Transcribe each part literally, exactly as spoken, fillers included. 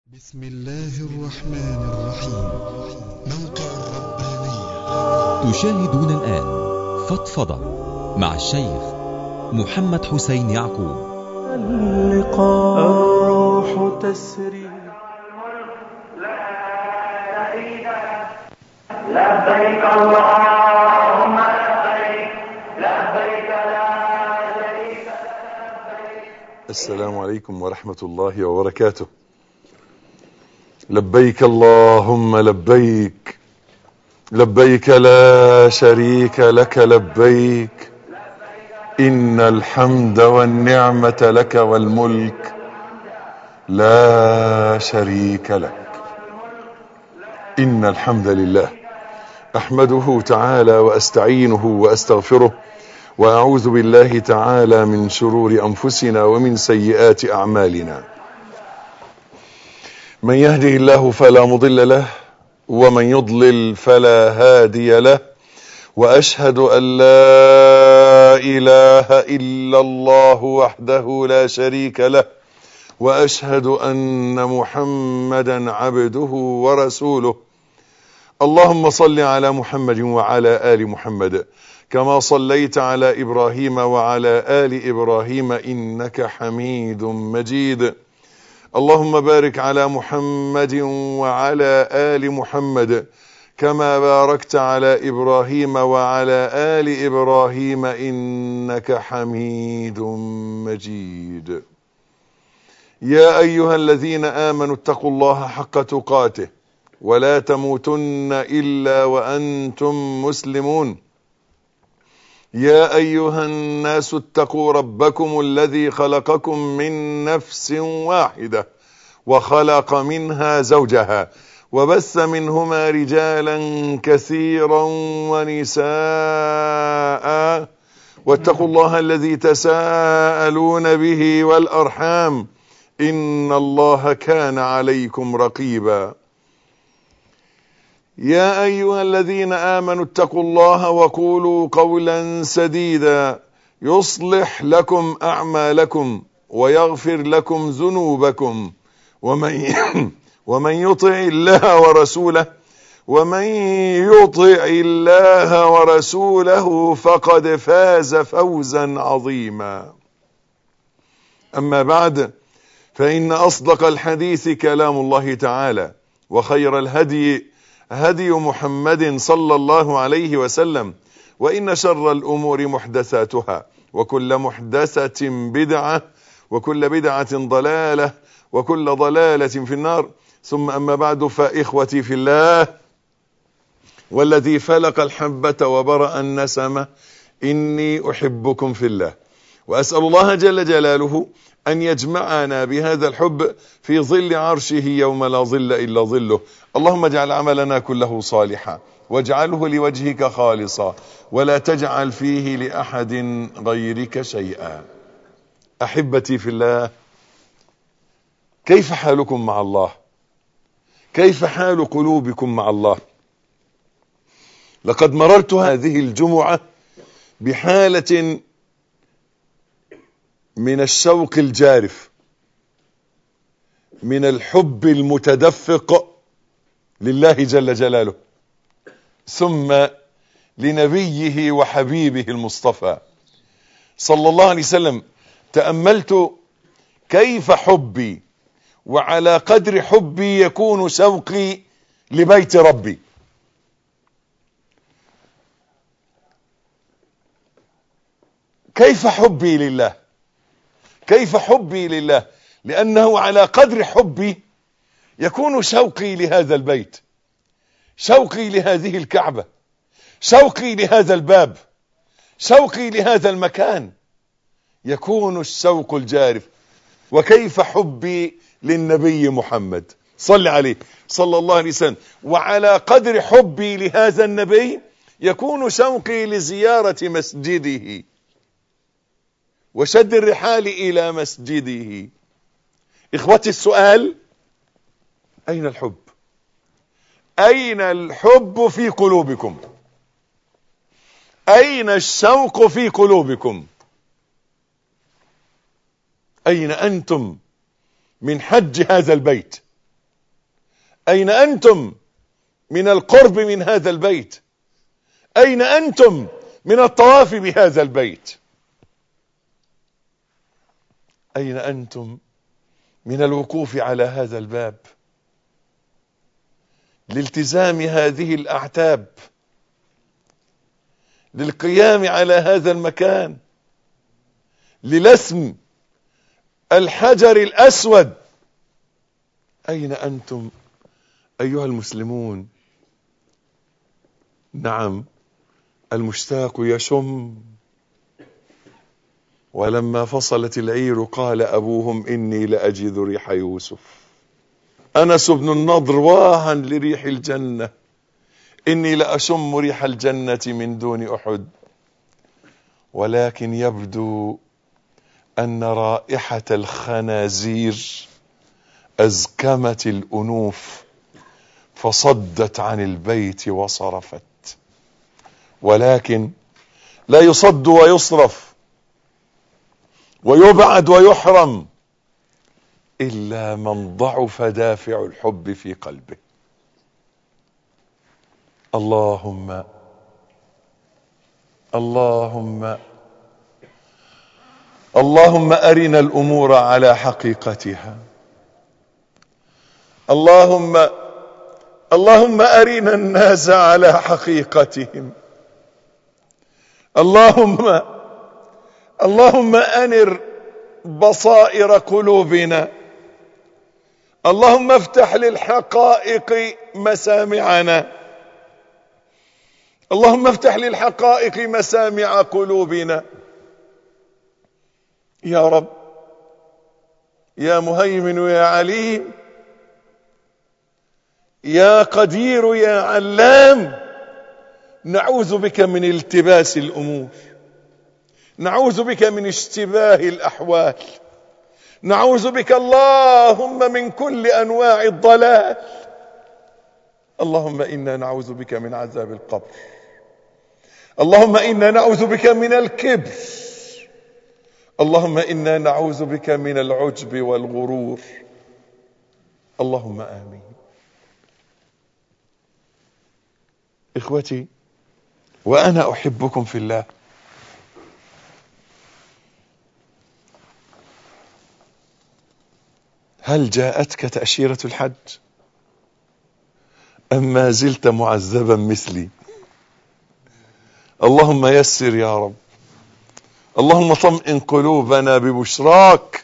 بسم الله الرحمن الرحيم. موقع الربانية. تشاهدون الآن فضفضة مع الشيخ محمد حسين يعقوب. اللقاء الروح تسري. لبيك اللهم لبيك لبيك لا شريك لك. السلام عليكم ورحمة الله وبركاته. لبيك اللهم لبيك لبيك لا شريك لك لبيك إن الحمد والنعمة لك والملك لا شريك لك. إن الحمد لله أحمده تعالى وأستعينه وأستغفره وأعوذ بالله تعالى من شرور أنفسنا ومن سيئات أعمالنا. من يهده الله فلا مضل له ومن يضلل فلا هادي له، وأشهد أن لا إله إلا الله وحده لا شريك له، وأشهد أن محمدا عبده ورسوله. اللهم صل على محمد وعلى آل محمد كما صليت على إبراهيم وعلى آل إبراهيم إنك حميد مجيد. اللهم بارك على محمد وعلى آل محمد كما باركت على إبراهيم وعلى آل إبراهيم إنك حميد مجيد. يا أيها الذين آمنوا اتقوا الله حق تقاته ولا تموتن إلا وأنتم مسلمون. يا أيها الناس اتقوا ربكم الذي خلقكم من نفس واحدة وخلق منها زوجها وبث منهما رجالا كثيرا ونساء، واتقوا الله الذي تساءلون به والأرحام إن الله كان عليكم رقيبا. يا أيها الذين آمنوا اتقوا الله وقولوا قولا سديدا يصلح لكم أعمالكم ويغفر لكم ذنوبكم، ومن ومن يطع الله ورسوله ومن يطع الله ورسوله فقد فاز فوزا عظيما. أما بعد، فإن أصدق الحديث كلام الله تعالى، وخير الهدي هدي محمد صلى الله عليه وسلم، وإن شر الأمور محدثاتها، وكل محدثة بدعة، وكل بدعة ضلالة، وكل ضلالة في النار. ثم أما بعد، فإخوتي في الله، والذي فلق الحبة وبرأ النسمة، إني أحبكم في الله، وأسأل الله جل جلاله أن يجمعنا بهذا الحب في ظل عرشه يوم لا ظل إلا ظله. اللهم اجعل عملنا كله صالحا، واجعله لوجهك خالصا، ولا تجعل فيه لأحد غيرك شيئا. أحبتي في الله، كيف حالكم مع الله؟ كيف حال قلوبكم مع الله؟ لقد مررت هذه الجمعة بحالة من الشوق الجارف، من الحب المتدفق لله جل جلاله، ثم لنبيه وحبيبه المصطفى صلى الله عليه وسلم. تأملت كيف حبي وعلى قدر حبي يكون شوقي لبيت ربي. كيف حبي لله، كيف حبي لله، لأنه على قدر حبي يكون شوقي لهذا البيت، شوقي لهذه الكعبة، شوقي لهذا الباب، شوقي لهذا المكان، يكون الشوق الجارف. وكيف حبي للنبي محمد صلى عليه صلى الله عليه وسلم، وعلى قدر حبي لهذا النبي يكون شوقي لزيارة مسجده وشد الرحال إلى مسجده. إخوتي، السؤال: أين الحب؟ أين الحب في قلوبكم؟ أين الشوق في قلوبكم؟ أين أنتم من حج هذا البيت؟ أين أنتم من القرب من هذا البيت؟ أين أنتم من الطواف بهذا البيت؟ أين أنتم من الوقوف على هذا الباب لالتزام هذه الأعتاب، للقيام على هذا المكان، للسم الحجر الأسود؟ أين أنتم أيها المسلمون؟ نعم، المشتاق يشم. ولما فصلت العير قال أبوهم إني لأجد ريح يوسف. أنس بن النضر واها لريح الجنة، إني لأشم ريح الجنة من دون أحد. ولكن يبدو أن رائحة الخنازير أزكمت الأنوف فصدت عن البيت وصرفت. ولكن لا يصد ويصرف ويبعد ويحرم إلا من ضعف دافع الحب في قلبه. اللهم اللهم اللهم أرنا الأمور على حقيقتها. اللهم اللهم أرنا الناس على حقيقتهم. اللهم اللهم أنر بصائر قلوبنا. اللهم افتح للحقائق مسامعنا. اللهم افتح للحقائق مسامع قلوبنا يا رب، يا مهيمن يا عليم، يا قدير يا علام. نعوذ بك من التباس الأمور، نعوذ بك من اشتباه الأحوال، نعوذ بك اللهم من كل أنواع الضلال. اللهم إنا نعوذ بك من عذاب القبر. اللهم إنا نعوذ بك من الكبر. اللهم إنا نعوذ بك من العجب والغرور. اللهم آمين. إخوتي وأنا أحبكم في الله، هل جاءتك تأشيرة الحج أم ما زلت معذبا مثلي؟ اللهم يسر يا رب. اللهم طمئن قلوبنا ببشراك.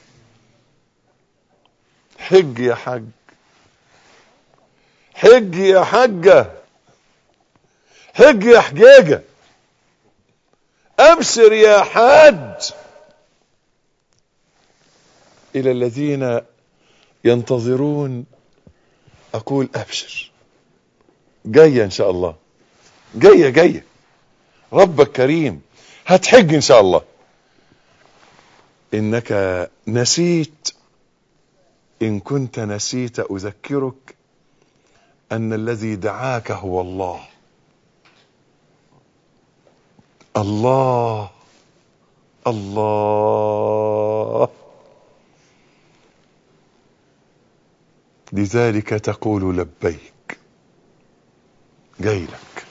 حج يا حج، حج يا حجة، حج يا حجيجة، أبشر يا حاج. إلى الذين ينتظرون أقول أبشر، جاية إن شاء الله، جاية جاية، ربك كريم، هتحج إن شاء الله. إنك نسيت، إن كنت نسيت أذكرك أن الذي دعاك هو الله. الله الله. لذلك تقول لبيك، جاي لك،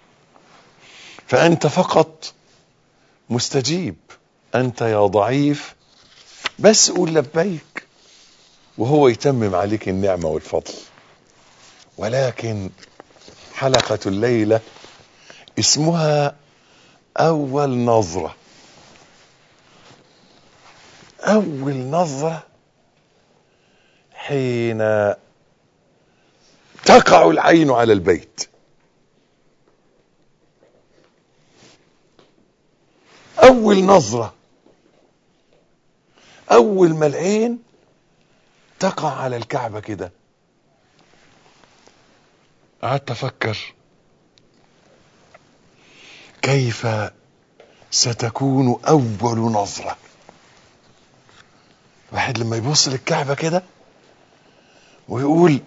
فأنت فقط مستجيب. أنت يا ضعيف بس قول لبيك وهو يتمم عليك النعمة والفضل. ولكن حلقة الليلة اسمها أول نظرة. أول نظرة حين تقع العين على البيت. أول نظرة، أول ما العين تقع على الكعبة كده. قعدت أفكر كيف ستكون أول نظرة. واحد لما يبص للكعبة كده ويقول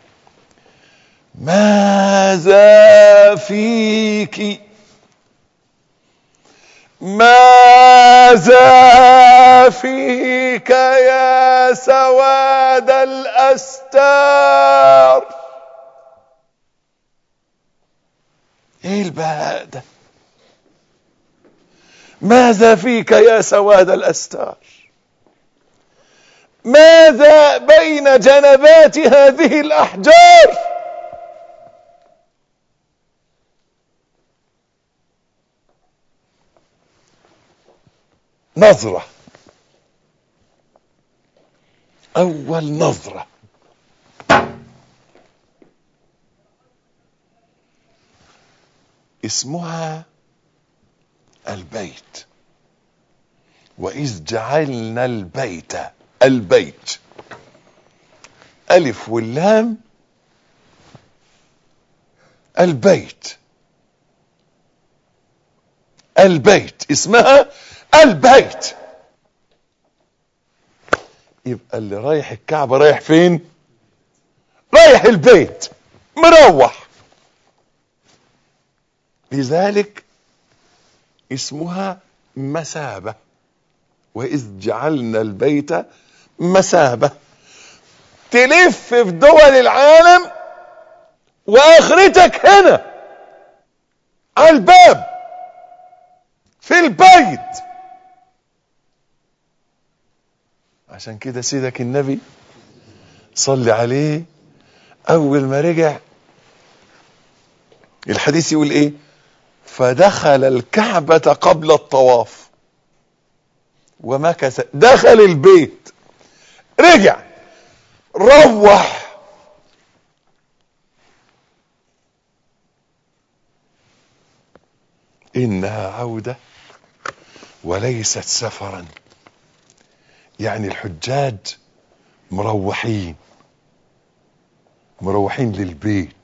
ماذا فيك، ماذا فيك يا سواد الأستار. ايه البهاء ده؟ ماذا فيك يا سواد الأستار؟ ماذا بين جنبات هذه الأحجار؟ نظرة، أول نظرة اسمها البيت. وإذ جعلنا البيت، البيت ألف واللام، البيت، البيت اسمها البيت. يبقى اللي رايح الكعبة رايح فين؟ رايح البيت، مروح. لذلك اسمها مثابة. وإذ جعلنا البيت مثابة. تلف في دول العالم وآخرتك هنا على الباب في البيت. عشان كده سيدك النبي صلي عليه أول ما رجع الحديث يقول إيه؟ فدخل الكعبة قبل الطواف ومكث. دخل البيت، رجع، روح، إنها عودة وليست سفرا. يعني الحجاج مروحين، مروحين للبيت،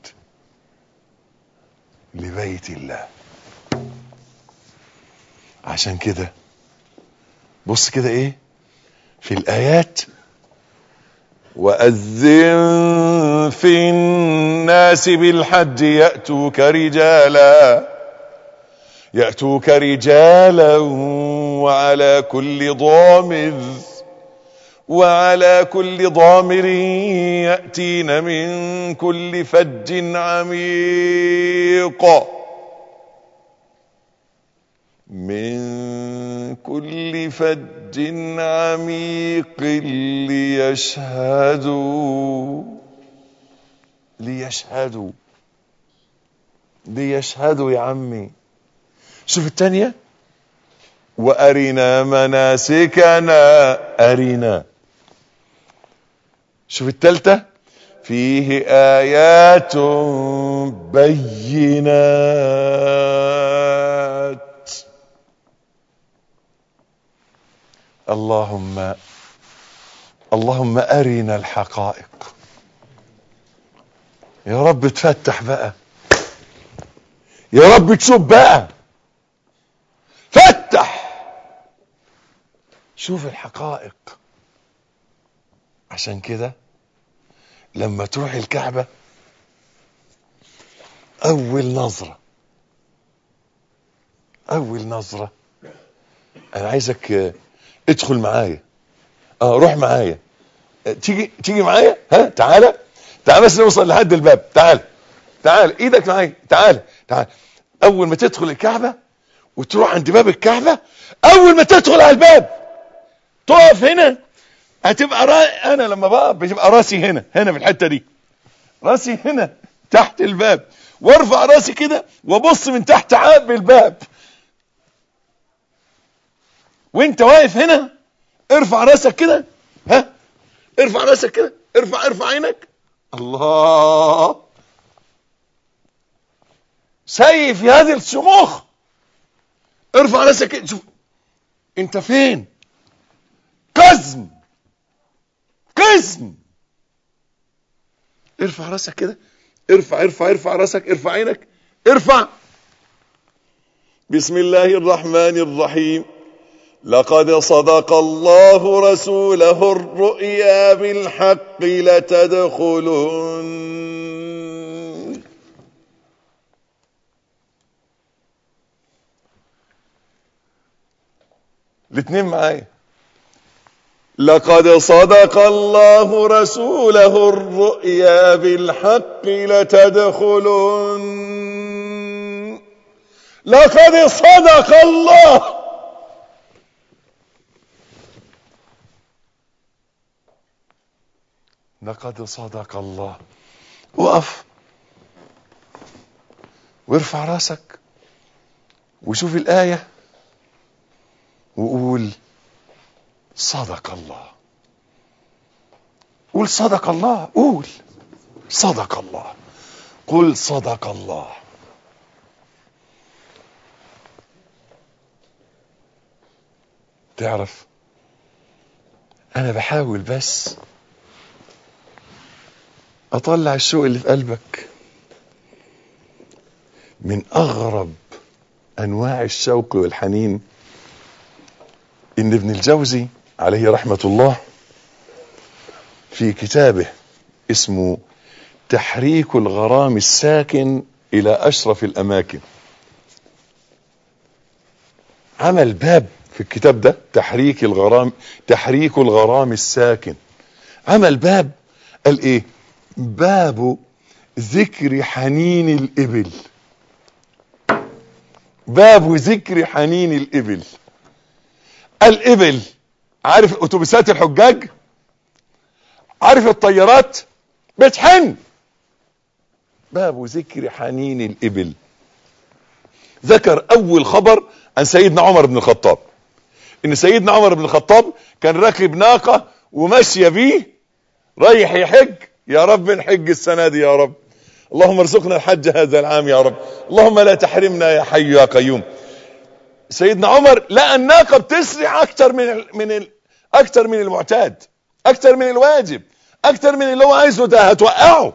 لبيت الله. عشان كده بص كده ايه في الآيات: وأذن في الناس بالحج يأتوك رجالا يأتوك رجالا وعلى كل ضامر وعلى كل ضامر يأتين من كل فج عميق من كل فج عميق ليشهدوا ليشهدوا ليشهدوا يا عمي. شوف الثانية: وأرنا مناسكنا، أرنا. شوف الثالثة: فيه آيات بينات. اللهم اللهم أرنا الحقائق يا رب. تفتح بقى يا رب، تشوف بقى، فتح، شوف الحقائق. عشان كده لما تروح الكعبة أول نظرة أول نظرة أنا عايزك ادخل معايا، اه روح معايا، تيجي تيجي معايا، ها تعالى تعالى بس نوصل لحد الباب. تعالى تعالى ايدك معايا، تعالى تعالى. اول ما تدخل الكعبة وتروح عند باب الكعبة، اول ما تدخل على الباب تقف هنا. هتبقى را... انا لما بقف بتبقى راسي هنا هنا في الحتة دي، راسي هنا تحت الباب، وارفع راسي كده وابص من تحت عاب الباب. وانت واقف هنا ارفع راسك كده، ها ارفع راسك كده، ارفع ارفع عينك. الله، سيف في هذه الشموخ. ارفع راسك كده، شوف انت فين. قزم قزم. ارفع راسك كده، ارفع ارفع ارفع راسك، ارفع عينك، ارفع. بسم الله الرحمن الرحيم. لقد صدق الله رسوله الرؤيا بالحق لتدخلن. الاثنين معايا. لقد صدق الله رسوله الرؤيا بالحق لتدخلن لقد صدق الله. لقد صدق الله. وقف وارفع راسك وشوف الآية وقول صدق الله. قول صدق الله. قول صدق الله. قل صدق الله. تعرف انا بحاول بس اطلع الشوق اللي في قلبك. من اغرب انواع الشوق والحنين ان ابن الجوزي عليه رحمة الله في كتابه اسمه تحريك الغرام الساكن الى اشرف الاماكن عمل باب في الكتاب ده، تحريك الغرام تحريك الغرام الساكن. عمل باب قال ايه؟ باب ذكر حنين الإبل. باب ذكر حنين الإبل. الإبل، عارف أتوبيسات الحجاج؟ عارف الطيارات؟ بتحن. باب ذكر حنين الإبل. ذكر أول خبر عن سيدنا عمر بن الخطاب، إن سيدنا عمر بن الخطاب كان راكب ناقة وماشية بيه رايح يحج. يا رب نحج السنة دي يا رب، اللهم ارزقنا الحج هذا العام يا رب، اللهم لا تحرمنا يا حي يا قيوم. سيدنا عمر لقى الناقة بتسرع اكتر من ال من ال اكتر من المعتاد، اكتر من الواجب، اكتر من اللي هو عايزه، ده هتوقعه.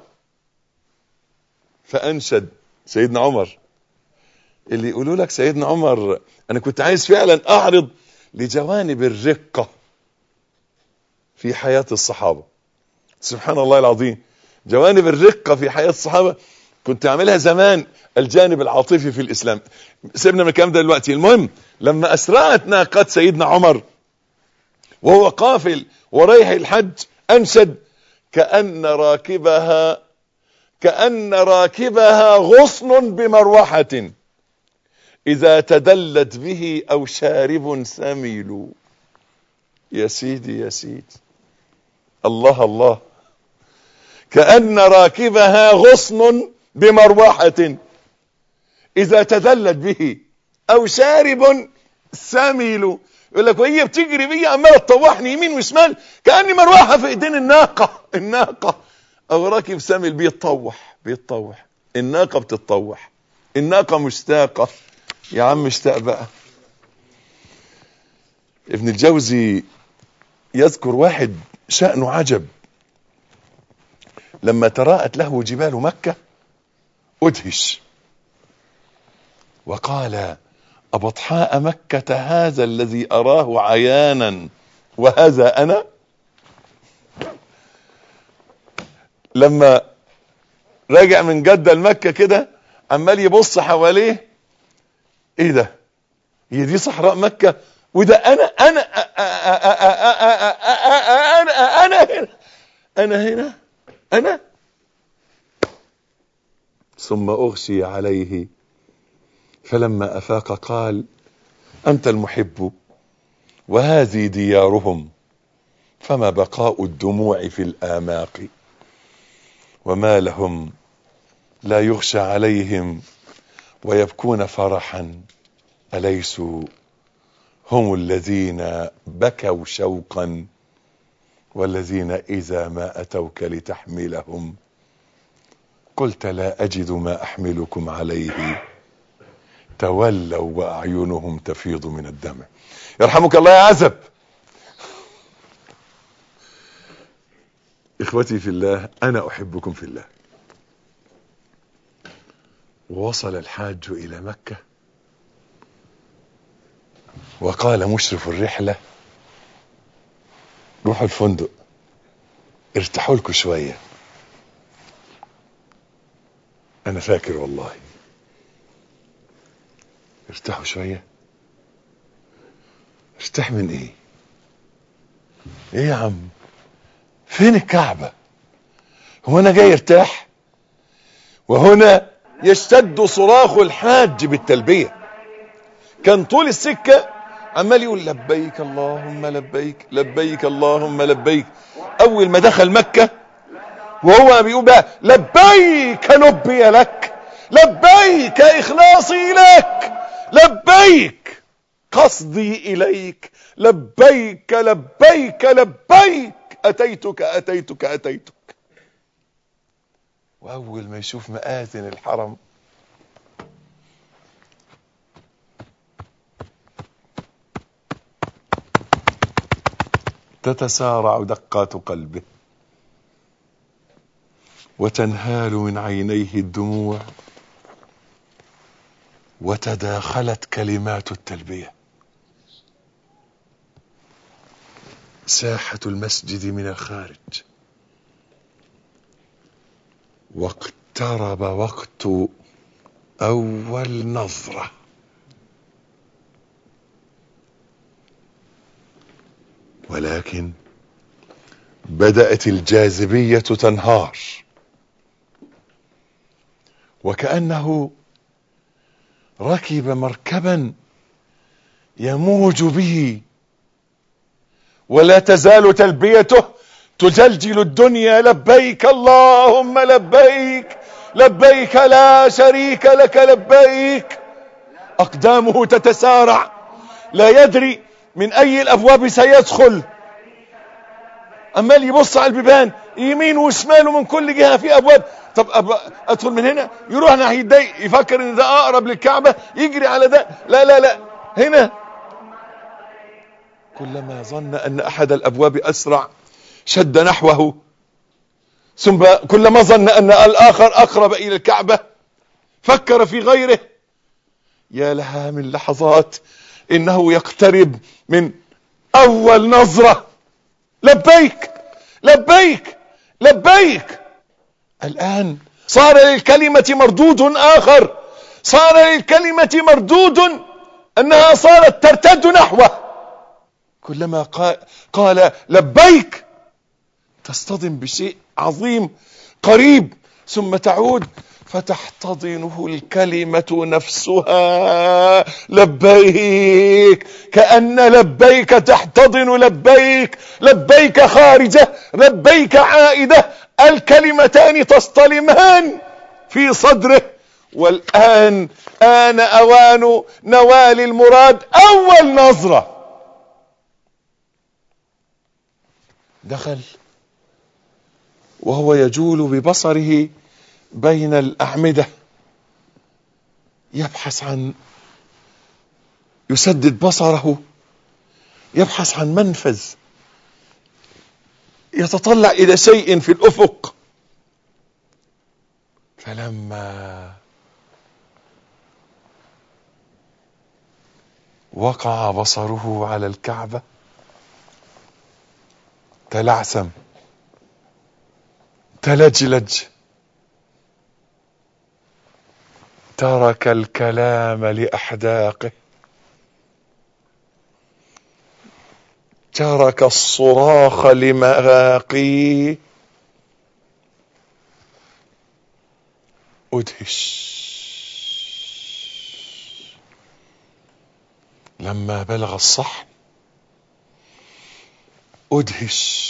فانشد سيدنا عمر. اللي يقولوا لك سيدنا عمر انا كنت عايز فعلا اعرض لجوانب الرقة في حياة الصحابة. سبحان الله العظيم، جوانب الرقة في حياة الصحابة كنت اعملها زمان، الجانب العاطفي في الاسلام. سيبنا من الكلام ده دلوقتي. المهم لما اسرعت ناقة سيدنا عمر وهو قافل ورايح الحج انشد كأن راكبها كأن راكبها غصن بمروحة إذا تدلت به أو شارب سميل. يا سيدي يا سيدي، الله الله. كأن راكبها غصن بمروحة إذا تدلت به أو شارب سميل. يقول لك وهي بتجري بي عمالة تطوحني يمين وشمال كأني مروحة في ايدين الناقة. الناقة أو راكب سميل بيتطوح بيتطوح. الناقة بتتطوح، الناقة مشتاقة. يا عم مشتاق بقى. ابن الجوزي يذكر واحد شأنه عجب. لما تراءت له جبال مكة أدهش وقال أبطحاء مكة هذا الذي أراه عيانا وهذا أنا. لما راجع من جدة لمكة كده عمال يبص حواليه، ايه ده؟ هي دي صحراء مكة وده انا انا انا انا هنا انا هنا انا. ثم اغشي عليه فلما افاق قال انت المحب وهذه ديارهم فما بقاء الدموع في الآماق وما لهم لا يغشى عليهم ويبكون فرحا أليسوا هم الذين بكوا شوقا والذين إذا ما أتوك لتحملهم قلت لا أجد ما أحملكم عليه تولوا وأعينهم تفيض من الدمع. يرحمك الله يا عزب. إخوتي في الله، أنا أحبكم في الله. ووصل الحاج إلى مكة وقال مشرف الرحلة روحوا الفندق ارتاحوا لكم شوية. أنا فاكر والله ارتاحوا شوية. ارتاح من ايه؟ ايه يا عم؟ فين الكعبة؟ هو انا جاي ارتاح؟ وهنا يشتد صراخ الحاج بالتلبية. كان طول السكة عمال يقول لبيك اللهم لبيك لبيك اللهم لبيك. اول ما دخل مكة وهو بيقول بقى لبيك لبي لك، لبيك اخلاصي لك، لبيك قصدي اليك، لبيك لبيك لبيك اتيتك اتيتك اتيتك. واول ما يشوف مآذن الحرم تتسارع دقات قلبه وتنهال من عينيه الدموع وتداخلت كلمات التلبية. ساحة المسجد من الخارج، واقترب وقت أول نظرة. ولكن بدأت الجاذبية تنهار، وكأنه ركب مركبا يموج به، ولا تزال تلبيته تجلجل الدنيا. لبيك اللهم لبيك لبيك لا شريك لك لبيك. أقدامه تتسارع، لا يدري من أي الأبواب سيدخل. أمال يبص على البيبان يمين وشمال ومن كل جهة في أبواب. طب أدخل من هنا، يروح ناحية ده يفكر إن ده أقرب للكعبة يجري على ده، لا لا لا هنا. كلما ظن أن أحد الأبواب أسرع شد نحوه، ثم كلما ظن أن الآخر أقرب إلى الكعبة فكر في غيره. يا لها من لحظات إنه يقترب من أول نظرة. لبيك لبيك لبيك. الآن صار للكلمة مردود آخر، صار للكلمة مردود أنها صارت ترتد نحوه. كلما قال لبيك تصطدم بشيء عظيم قريب، ثم تعود فتحتضنه الكلمة نفسها. لبيك، كأن لبيك تحتضن لبيك، لبيك خارجة لبيك عائدة، الكلمتان تصطلمان في صدره. والآن آن أوان نوال المراد. أول نظرة دخل وهو يجول ببصره بين الأعمدة يبحث عن، يسدد بصره، يبحث عن منفذ، يتطلع إلى شيء في الأفق. فلما وقع بصره على الكعبة تلعثم، تلجلج، ترك الكلام لأحداقه، ترك الصراخ لمراقيه. أدهش لما بلغ الصحن، أدهش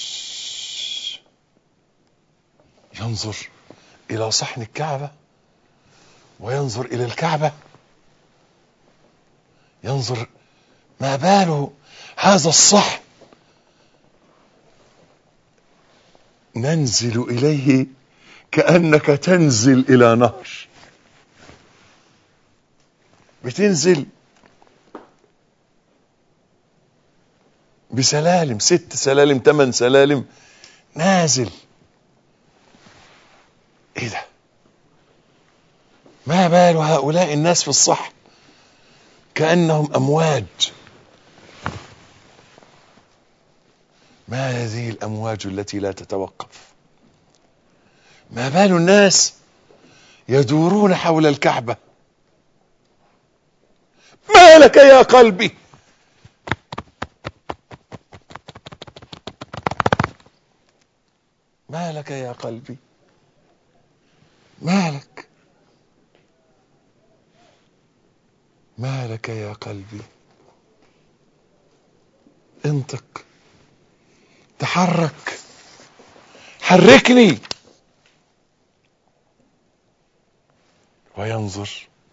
ينظر إلى صحن الكعبة وينظر إلى الكعبة، ينظر ما باله هذا الصحن ننزل إليه كأنك تنزل إلى نهر. بتنزل بسلالم، ست سلالم، ثمان سلالم، نازل. ايه ده؟ ما بال هؤلاء الناس في الصحن كأنهم أمواج. ما هذه الأمواج التي لا تتوقف؟ ما بال الناس يدورون حول الكعبة؟ ما لك يا قلبي؟ ما لك يا قلبي؟ ما لك؟ ما لك يا قلبي؟ انطق، تحرك، حركني. وينظر.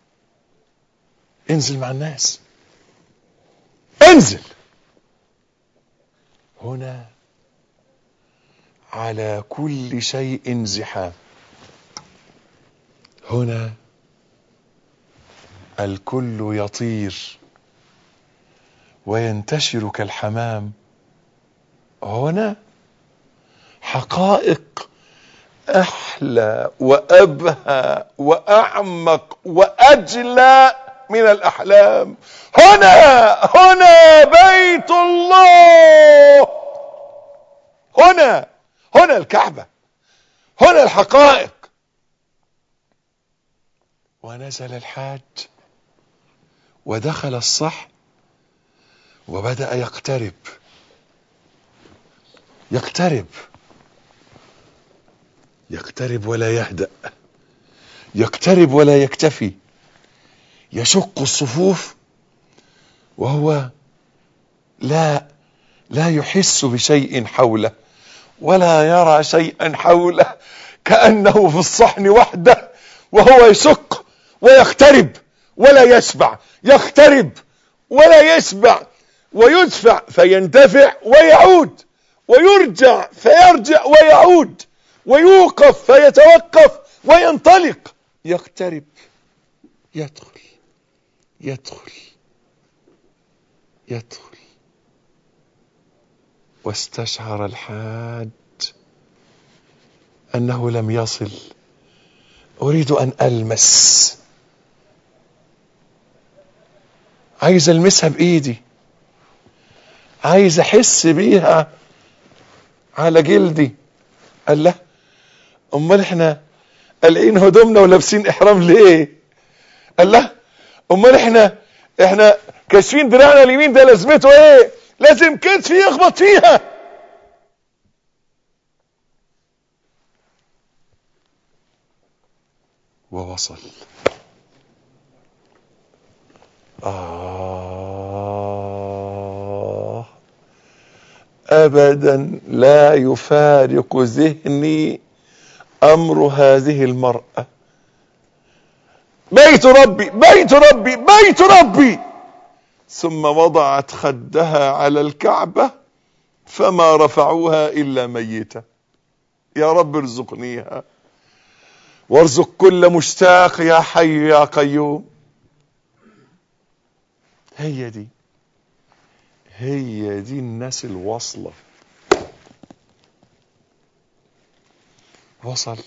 انزل مع الناس، انزل. هنا على كل شيء زحام. هنا الكل يطير وينتشر كالحمام. هنا حقائق أحلى وأبهى وأعمق وأجلى من الأحلام. هنا هنا بيت الله. هنا هنا الكعبة. هنا الحقائق. ونزل الحاج ودخل الصح وبدأ يقترب يقترب يقترب ولا يهدأ، يقترب ولا يكتفي، يشق الصفوف وهو لا لا يحس بشيء حوله ولا يرى شيئا حوله، كأنه في الصحن وحده وهو يشق ويقترب ولا يشبع، يقترب ولا يشبع، ويدفع فيندفع ويعود، ويرجع فيرجع ويعود، ويوقف فيتوقف وينطلق. يقترب، يدخل يدخل يدخل. واستشعر الحاج أنه لم يصل. أريد أن ألمس، عايز ألمسها بإيدي، عايز أحس بيها على جلدي. قال له أمال إحنا قلعين هدومنا ولابسين إحرام ليه؟ قال له أمال إحنا إحنا كاشفين دراعنا اليمين، ده لازمته إيه؟ لازم كتفي يخبط فيها. ووصل. آه أبدا لا يفارق ذهني أمر هذه المرأة. بيت ربي بيت ربي بيت ربي. ثم وضعت خدها على الكعبة فما رفعوها إلا ميتة. يا رب ارزقنيها وارزق كل مشتاق يا حي يا قيوم. هي دي هي دي الناس الواصلة. وصل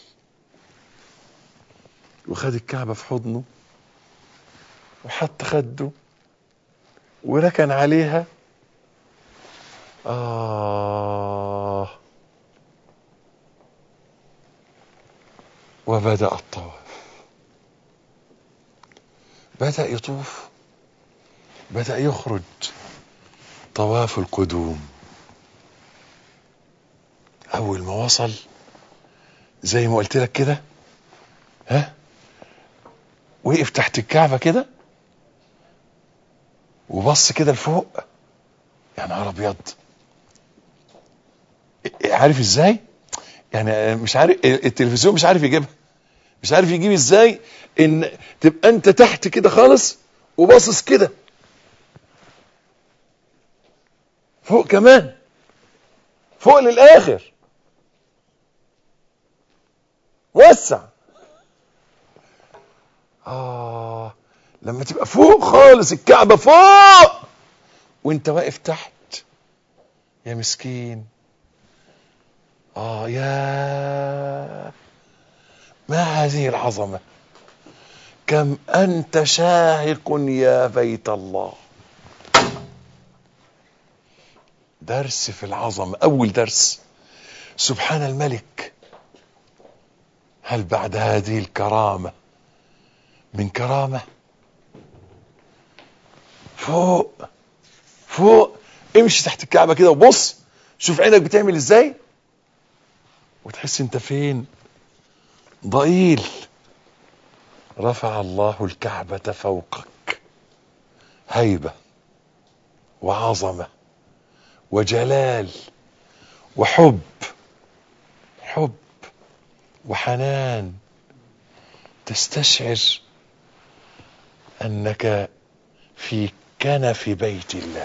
وخد الكعبة في حضنه وحط خده وركن عليها. آه وبدأ الطواف. بدأ يطوف، بدأ يخرج. طواف القدوم. أول ما وصل زي ما قلت لك كده، ها، وقف تحت الكعبة كده وبص كده لفوق. يا نهار ابيض، عارف ازاي؟ يعني مش عارف، التلفزيون مش عارف يجيبها، مش عارف يجيب ازاي ان تبقى انت تحت كده خالص وباصص كده فوق، كمان فوق للاخر، وسع. آه لما تبقى فوق خالص، الكعبة فوق وانت واقف تحت، يا مسكين. آه يا ما هذه العظمة، كم أنت شاهق يا بيت الله. درس في العظمة، أول درس. سبحان الملك، هل بعد هذه الكرامة من كرامة؟ فوق فوق، امشي تحت الكعبة كده وبص، شوف عينك بتعمل ازاي وتحس انت فين. ضئيل. رفع الله الكعبة فوقك هيبة وعظمة وجلال وحب، حب وحنان، تستشعر أنك في كنف بيت الله.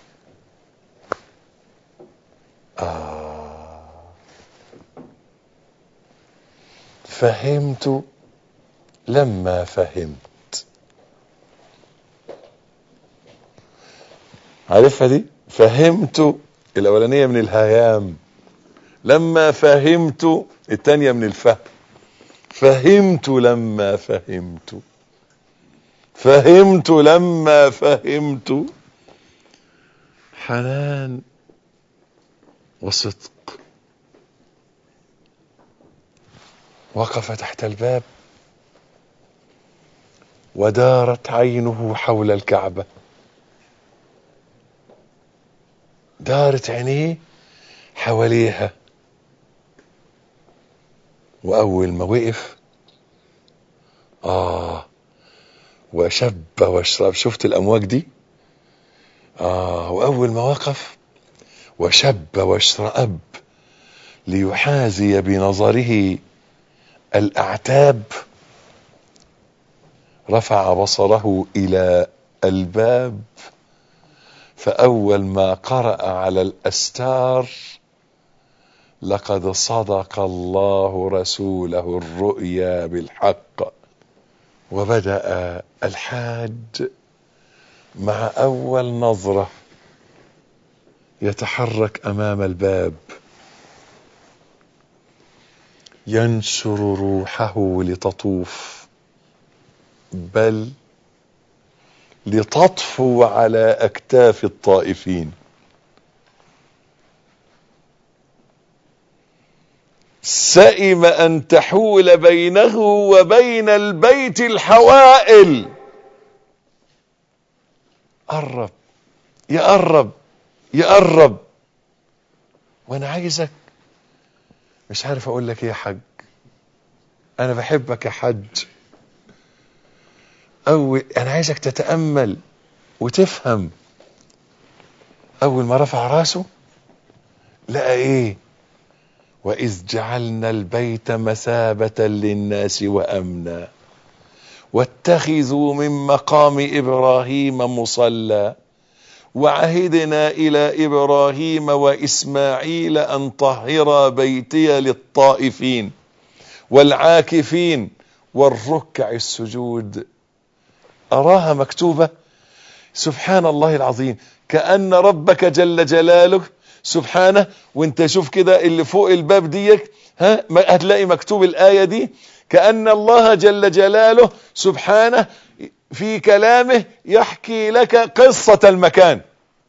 آه فهمت لما فهمت. عارفها دي؟ فهمت الأولانية من الهيام، لما فهمت الثانية من الفهم. فهمت لما فهمت، فهمت لما فهمت. حنان وصدق. وقف تحت الباب ودارت عينه حول الكعبة، دارت عينيه حواليها. وأول ما وقف آه وشب واشرب، شفت الأمواج دي؟ آه وأول ما وقف وشب واشرأب ليحاذي بنظره الأعتاب، رفع بصره إلى الباب، فأول ما قرأ على الأستار لقد صدق الله رسوله الرؤيا بالحق. وبدأ الحاج مع أول نظرة يتحرك أمام الباب، ينشر روحه لتطوف، بل لتطفو على أكتاف الطائفين. سئم أن تحول بينه وبين البيت الحوائل. قرب يقرب يقرب، وانا عايزك، مش عارف اقول لك ايه يا حج، انا بحبك يا حج. او انا عايزك تتأمل وتفهم. اول ما رفع راسه لقى ايه؟ وإذ جعلنا البيت مثابة للناس وأمنا واتخذوا من مقام إبراهيم مصلى وعهدنا إلى إبراهيم وإسماعيل أن طهرا بيتي للطائفين والعاكفين والركع السجود. أراها مكتوبة، سبحان الله العظيم، كأن ربك جل جلاله سبحانه. وانت شوف كده اللي فوق الباب ديك، ها هتلاقي مكتوب الآية دي، كأن الله جل جلاله سبحانه في كلامه يحكي لك قصة المكان.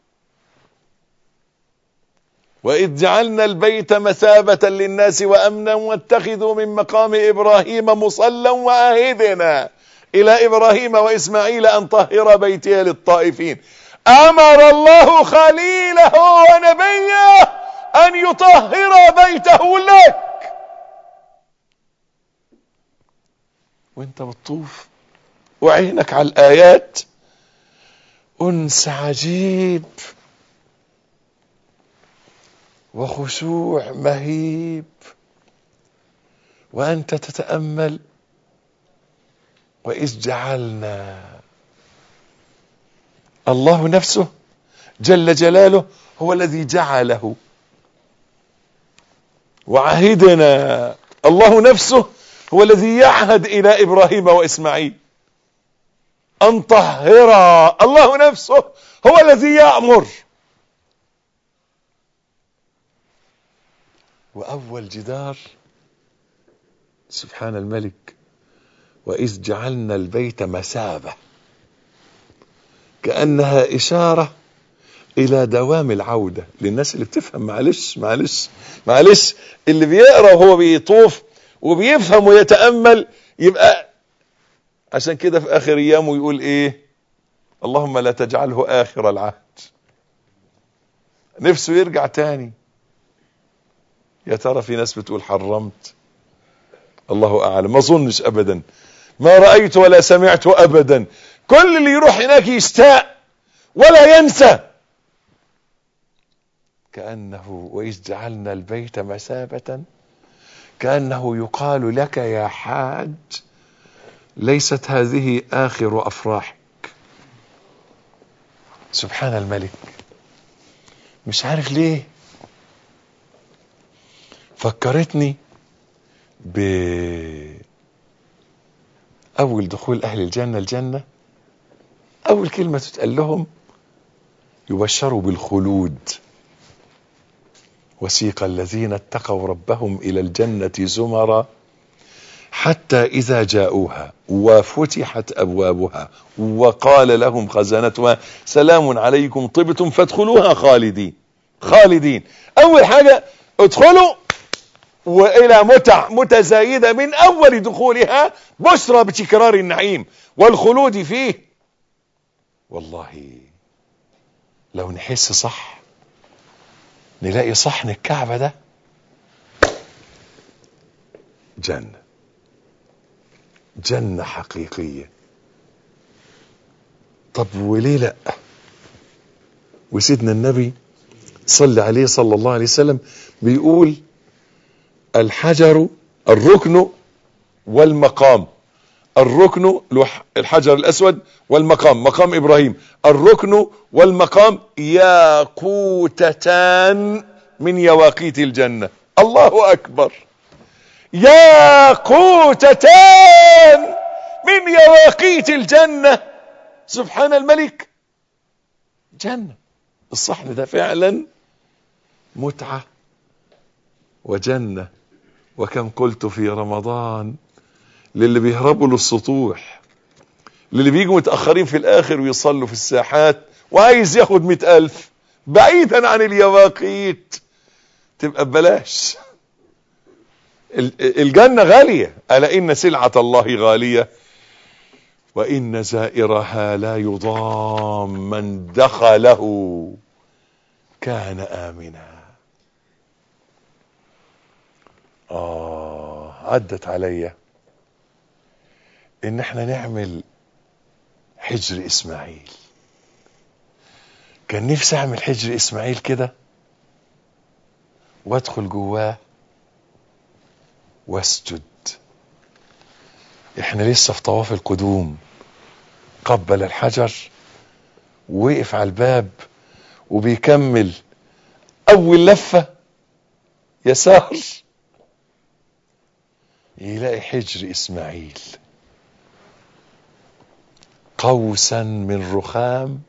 وإذ جعلنا البيت مثابة للناس وأمنا واتخذوا من مقام إبراهيم مصلى وعهدنا إلى إبراهيم وإسماعيل أن طهر بيتي للطائفين. أمر الله خليله ونبيه أن يطهر بيته لك. وانت بتطوف وعينك على الآيات، أنس عجيب وخشوع مهيب، وأنت تتأمل. وإذ جعلنا، الله نفسه جل جلاله هو الذي جعله. وعهدنا، الله نفسه هو الذي يعهد إلى إبراهيم وإسماعيل أن طهرا، الله نفسه هو الذي يأمر. وأول جدار، سبحان الملك، وإذ جعلنا البيت مثابة، كأنها إشارة إلى دوام العودة للناس اللي بتفهم. معلش معلش معلش اللي بيقرأ وهو بيطوف وبيفهم ويتأمل، يبقى عشان كده في آخر أيامه يقول إيه؟ اللهم لا تجعله آخر العهد. نفسه يرجع تاني. يا ترى في ناس بتقول حرمت؟ الله أعلم، ما أظنش أبدا، ما رأيت ولا سمعت أبدا. كل اللي يروح هناك يشتاق ولا ينسى. كأنه وإذ جعلنا البيت مثابة، كأنه يقال لك يا حاج ليست هذه آخر أفراحك. سبحان الملك. مش عارف ليه فكرتني بأول دخول أهل الجنة الجنة. أول كلمة تتقال لهم يبشروا بالخلود. وسيق الذين اتقوا ربهم إلى الجنة زمرا حتى إذا جاءوها وفتحت أبوابها وقال لهم خزنتها سلام عليكم طبتم فادخلوها خالدين. خالدين أول حاجة ادخلوا وإلى متع متزايدة من أول دخولها، بشرى بتكرار النعيم والخلود فيه. والله لو نحس صح نلاقي صحن الكعبة ده جنة، جنة حقيقية. طب وليه لا؟ وسيدنا النبي صلى عليه صلى الله عليه وسلم بيقول الحجر الركن والمقام. الركن الحجر الأسود والمقام مقام إبراهيم. الركن والمقام ياقوتتان من يواقيت الجنة. الله أكبر. ياقوتتان من يواقيت الجنة. سبحان الملك. جنة. الصحن ده فعلا متعة وجنة. وكم قلت في رمضان للي بيهربوا للسطوح، للي بيجوا متأخرين في الآخر ويصلوا في الساحات وعايز ياخد مئة ألف بعيدا عن اليواقيت، تبقى ببلاش. الجنة غالية. ألا إن سلعة الله غالية وإن زائرها لا يضام من دخله كان آمنا. آه عدت عليا إن احنا نعمل حجر إسماعيل. كان نفسي أعمل حجر إسماعيل كده وادخل جواه واسجد. احنا لسه في طواف القدوم. قبل الحجر ووقف على الباب وبيكمل اول لفة يسار يلاقي حجر اسماعيل قوسا من رخام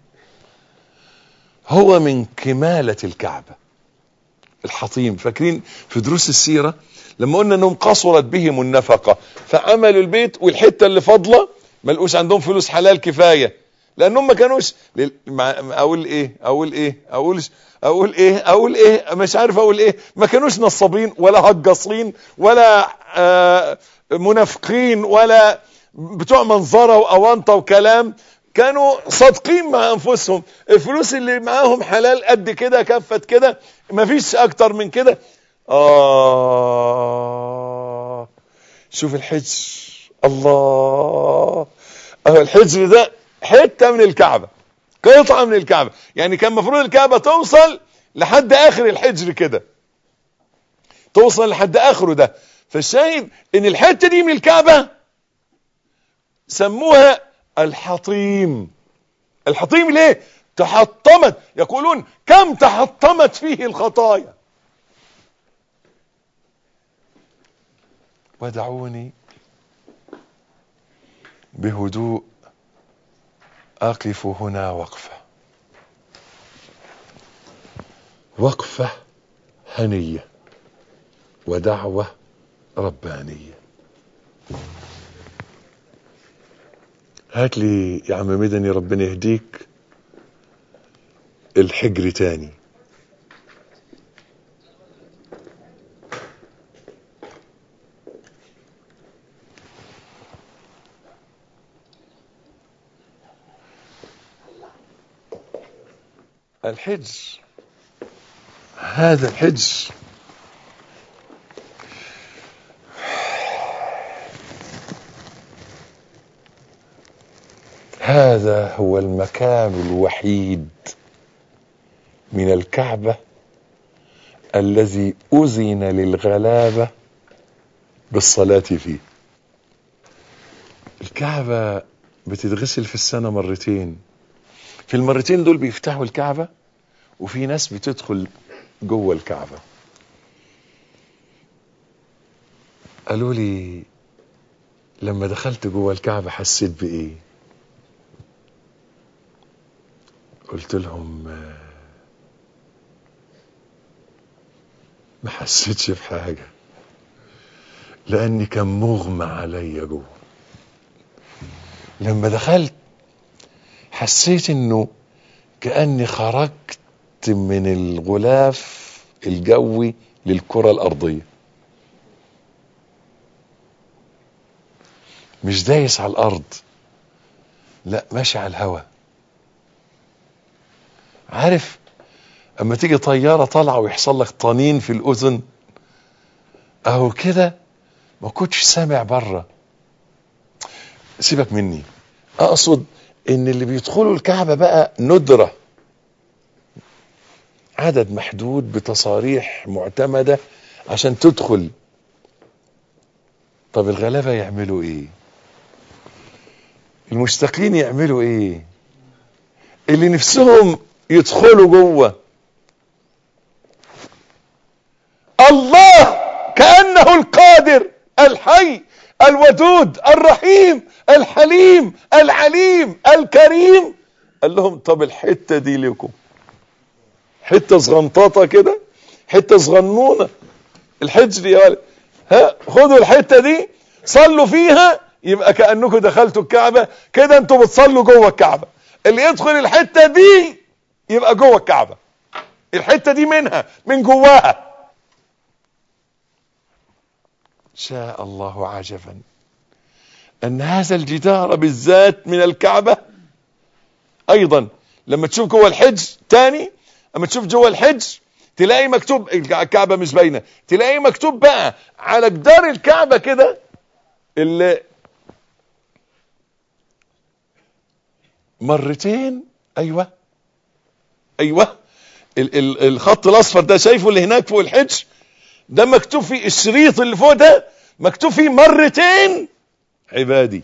هو من كمالة الكعبة. الحطيم. فاكرين في دروس السيرة لما قلنا انهم قصرت بهم النفقة فعملوا البيت والحتة اللي فاضلة ما لقوش عندهم فلوس حلال كفاية لانهم ما كانوش لل... اقول ايه اقول ايه اقول اقول ايه اقول ايه مش عارف اقول ايه. ما كانوش نصابين ولا هجاصين ولا آه منافقين ولا بتوع منظرة واونطة وكلام. كانوا صادقين مع انفسهم. الفلوس اللي معاهم حلال قد كده كفت كده مفيش اكتر من كده. آه شوف الحجر. الله. اهو الحجر ده حتة من الكعبة، قطعة من الكعبة. يعني كان مفروض الكعبة توصل لحد اخر الحجر كده، توصل لحد اخره ده. فالشاهد ان الحتة دي من الكعبة سموها الحطيم. الحطيم ليه؟ تحطمت. يقولون كم تحطمت فيه الخطايا. ودعوني بهدوء أقف هنا وقفة، وقفة هنية ودعوة ربانية. هات لي يا عم مدني ربنا يهديك الحجر تاني. الحجر، هذا الحجر هذا هو المكان الوحيد من الكعبة الذي أذن للغلابة بالصلاة فيه. الكعبة بتتغسل في السنة مرتين، في المرتين دول بيفتحوا الكعبة وفي ناس بتدخل جوه الكعبة. قالوا لي لما دخلت جوه الكعبة حسيت بإيه؟ قلت لهم ما حسيتش بحاجة، لأني كان مغمى عليا جوه. لما دخلت حسيت انه كأني خرجت من الغلاف الجوي للكرة الأرضية، مش دايس على الأرض، لا ماشي على الهواء. عارف اما تيجي طيارة طالعة ويحصل لك طنين في الأذن اهو كده، ما كنتش سامع بره. سيبك مني، اقصد ان اللي بيدخلوا الكعبة بقى ندرة، عدد محدود بتصاريح معتمدة عشان تدخل. طب الغلابة يعملوا ايه؟ المشتاقين يعملوا ايه؟ اللي نفسهم يدخلوا جوه. الله كأنه القادر الحي الودود الرحيم الحليم العليم الكريم قال لهم طب الحتة دي لكم، حتة صغنطاطة كده، حتة صغنونة، الحجر يا ولد، ها خدوا الحتة دي صلوا فيها، يبقى كأنكم دخلتوا الكعبة كده، انتوا بتصلوا جوه الكعبة. اللي يدخل الحتة دي يبقى جوه الكعبة، الحتة دي منها من جواها. شاء الله عجبا ان هذا الجدار بالذات من الكعبة ايضا لما تشوف جوه الحجر تاني، لما تشوف جوه الحجر تلاقي مكتوب، الكعبة مش باينة، تلاقي مكتوب بقى على جدار الكعبة كده اللي مرتين، ايوه ايوه ال ال الخط الاصفر ده شايفه اللي هناك فوق الحجر ده، مكتوب فيه الشريط اللي فوق ده مكتوب فيه مرتين عبادي.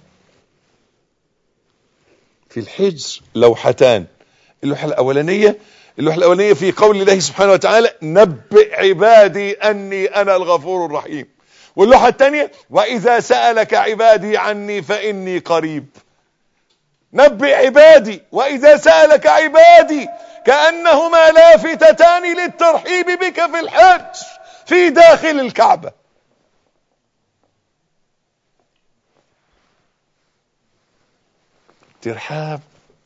في الحجر لوحتان، اللوحة الاولانية اللوحة الاولانية في قول الله سبحانه وتعالى نبئ عبادي اني انا الغفور الرحيم، واللوحة الثانية واذا سألك عبادي عني فاني قريب. نبئ عبادي واذا سألك عبادي كأنهما لافتتان للترحيب بك في الحج في داخل الكعبة. ترحاب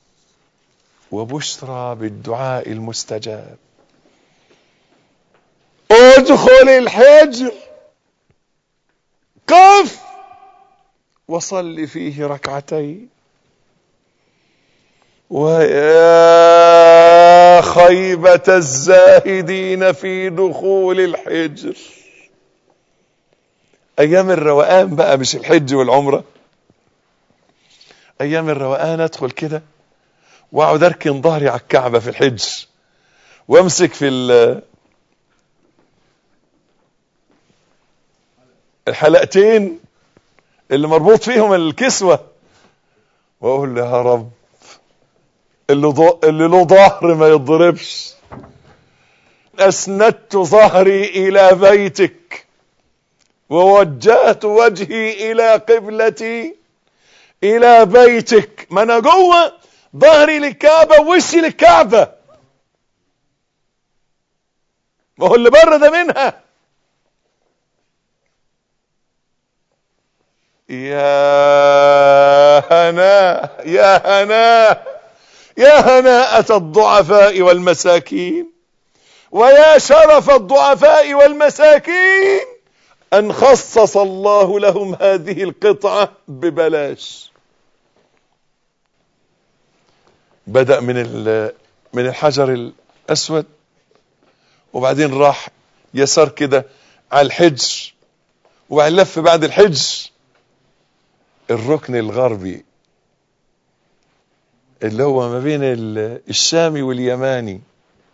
وبشرى بالدعاء المستجاب. ادخل الحجر، قف وصل فيه ركعتين. ويا خيبة الزاهدين في دخول الحجر. ايام الروقان بقى، مش الحج والعمرة، ايام الروقان ادخل كده واقعد اركن ظهري على الكعبة في الحج وامسك في الحلقتين اللي مربوط فيهم الكسوة واقول يا رب اللي, ضو... اللي له ظهر ما يضربش. اسندت ظهري الى بيتك ووجهت وجهي الى قبلتي الى بيتك. ما انا جوه ظهري للكعبة ووشي للكعبة، ما هو اللي بره ده منها. يا هنا يا هنا يا هناءة الضعفاء والمساكين، ويا شرف الضعفاء والمساكين أن خصص الله لهم هذه القطعة ببلاش. بدأ من من الحجر الأسود، وبعدين راح يسار كده على الحجر، وبعدين لف بعد الحجر الركن الغربي اللي هو ما بين الشامي واليماني،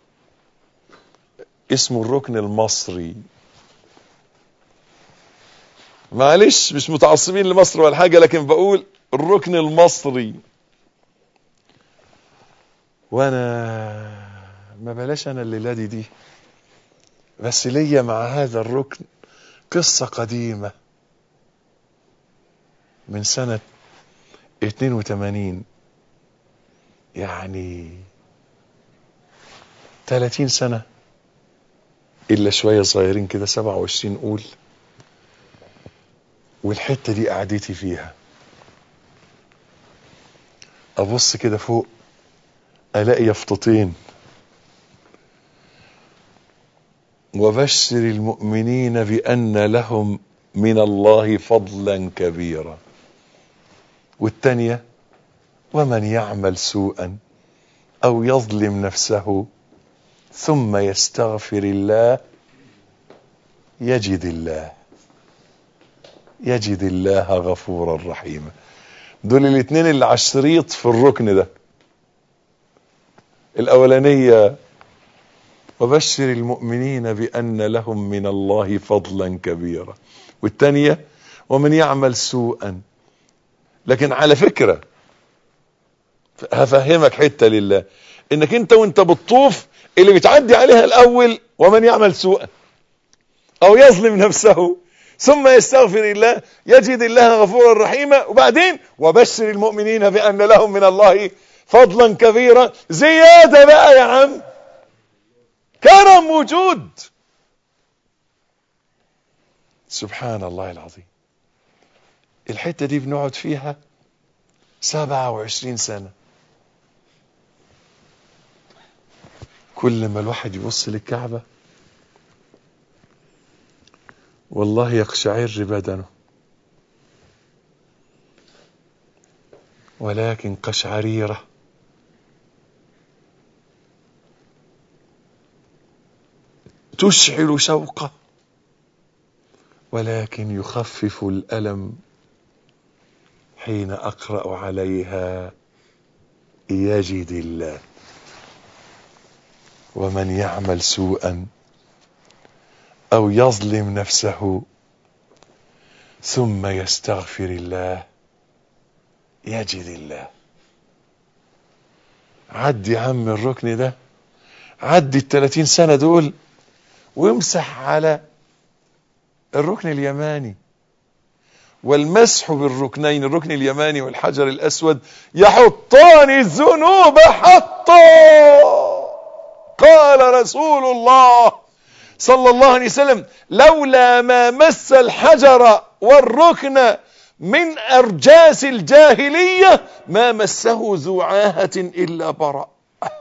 اسمه الركن المصري. معلش مش متعصبين لمصر ولا حاجة، لكن بقول الركن المصري. وانا ما بلاش انا الليلة دي دي بس ليا مع هذا الركن قصة قديمة من سنة اتنين وتمانين، يعني تلاتين سنة إلا شوية صغيرين كده، سبعة وعشرين قول. والحتة دي قعدتي فيها، أبص كده فوق ألاقي يفطتين: وبشر المؤمنين بأن لهم من الله فضلا كبيرا. والتانية: ومن يعمل سوءا أو يظلم نفسه ثم يستغفر الله يجد الله يجد الله غفورا رحيما. دول الاثنين اللي على الشريط في الركن ده. الأولانية: وبشر المؤمنين بأن لهم من الله فضلا كبيرا. والثانية: ومن يعمل سوءا. لكن على فكرة هفهمك حتة لله، انك انت وانت بتطوف اللي بتعدي عليها الاول ومن يعمل سوءا او يظلم نفسه ثم يستغفر الله يجد الله غفورا رحيما، وبعدين وبشر المؤمنين بأن لهم من الله فضلا كبيرا. زيادة بقى يا عم، كرم موجود. سبحان الله العظيم. الحتة دي بنقعد فيها سبعة وعشرين سنة. كل ما الواحد يبص للكعبة والله يقشعر بدنه، ولكن قشعريرة تشعل شوقه، ولكن يخفف الألم حين أقرأ عليها يجد الله. ومن يعمل سوءا أو يظلم نفسه ثم يستغفر الله يجد الله. عدي يا عم الركن ده، عدي الثلاثين سنة دول وامسح على الركن اليماني. والمسح بالركنين، الركن اليماني والحجر الأسود، يحطان الذنوب حطا. قال رسول الله صلى الله عليه وسلم: لولا ما مس الحجر والركن من أرجاس الجاهلية ما مسه ذو عاهة إلا برأ.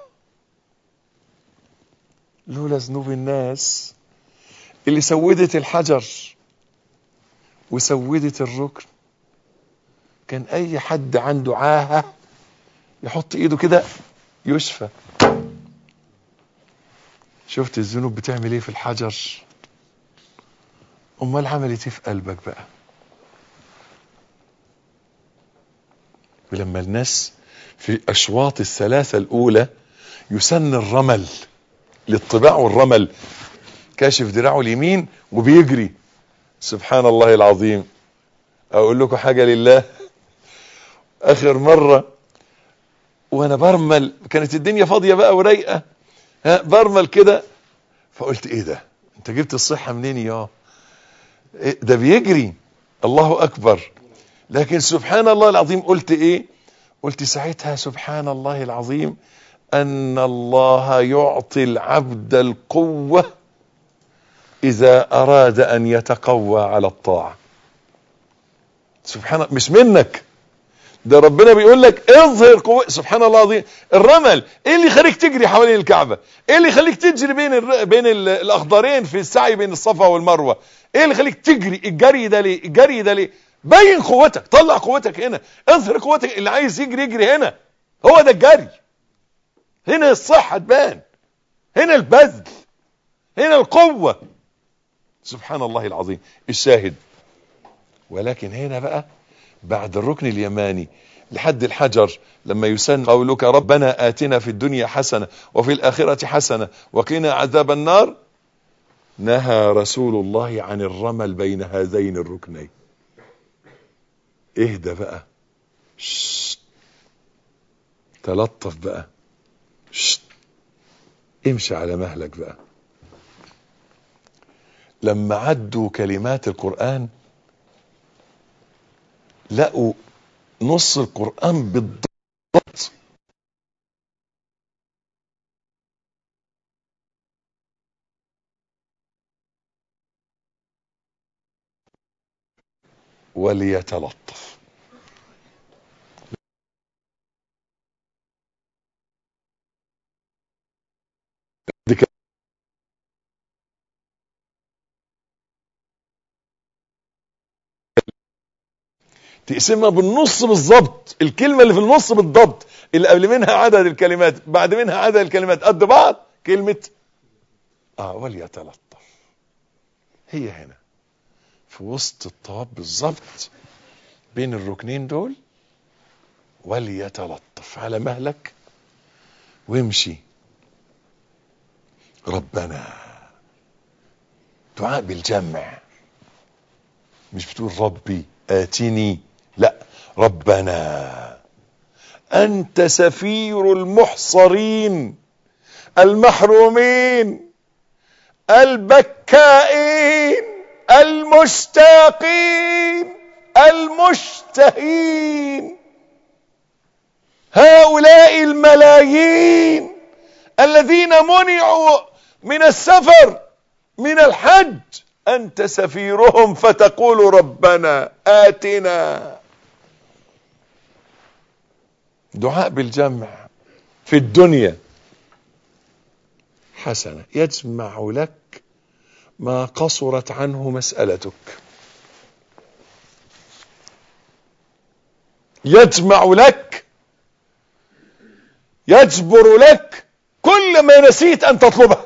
لولا ذنوب الناس اللي سودت الحجر وسودت الركن كان أي حد عنده عاهة يحط إيده كده يشفى. شفت الذنوب بتعمل ايه في الحجر؟ امال عملت ايه في قلبك بقى؟ ولما الناس في الاشواط الثلاثة الاولى يسن الرمل للطباع والرمل، كاشف دراعه اليمين وبيجري. سبحان الله العظيم. اقول لكم حاجة لله، اخر مرة وانا برمل كانت الدنيا فاضية بقى ورايقة، ها برمل كده، فقلت ايه ده؟ انت جبت الصحة منين يا إيه ده بيجري؟ الله اكبر. لكن سبحان الله العظيم قلت ايه؟ قلت ساعتها سبحان الله العظيم ان الله يعطي العبد القوة اذا اراد ان يتقوى على الطاعة. سبحان الله، مش منك، ده ربنا بيقول لك اظهر قوة. سبحان الله العظيم. الرمل ايه اللي يخليك تجري حوالين الكعبة؟ ايه اللي يخليك تجري بين الر... بين ال... الاخضرين في السعي بين الصفا والمروة؟ ايه اللي يخليك تجري؟ الجري ده ليه؟ الجري ده ليه؟ بين قوتك، طلع قوتك هنا، اظهر قوتك. اللي عايز يجري يجري هنا، هو ده الجري. هنا الصحة تبان، هنا البذل، هنا القوة. سبحان الله العظيم. الشاهد، ولكن هنا بقى بعد الركن اليماني لحد الحجر لما يسن قولك ربنا آتنا في الدنيا حسنة وفي الآخرة حسنة وقنا عذاب النار، نهى رسول الله عن الرمل بين هذين الركنين. اهدى بقى، شت. تلطف بقى، شت. امشي على مهلك بقى. لما عدوا كلمات القرآن لقوا نص القرآن بالضبط وليتلطف. تقسمها بالنص بالظبط، الكلمة اللي في النص بالضبط، اللي قبل منها عدد الكلمات بعد منها عدد الكلمات قد بعض، كلمة اه وليتلطف. هي هنا في وسط الطواف بالظبط بين الركنين دول، وليتلطف على مهلك وامشي. ربنا دعاء بالجمع، مش بتقول ربي آتني، لا، ربنا أنت سفير المحصرين المحرومين البكائين المشتاقين المشتهين، هؤلاء الملايين الذين منعوا من السفر من الحج، أنت سفيرهم فتقول ربنا آتنا. دعاء بالجمع في الدنيا حسنة يجمع لك ما قصرت عنه مسألتك، يجمع لك يجبر لك كل ما نسيت أن تطلبه.